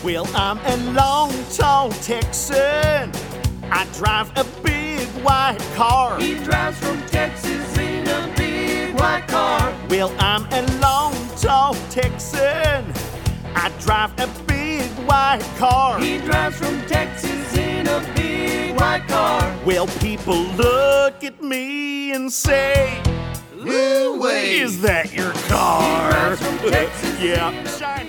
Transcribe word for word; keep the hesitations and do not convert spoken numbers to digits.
Well, I'm a long, tall Texan. I drive a big white car. He drives from Texas in a big white car. Well, I'm a long, tall Texan. I drive a big white car. He drives from Texas in a big white car. Well, people look at me and say, Ooh, wait. is that your car? He drives from Texas Yeah. in a Shiny.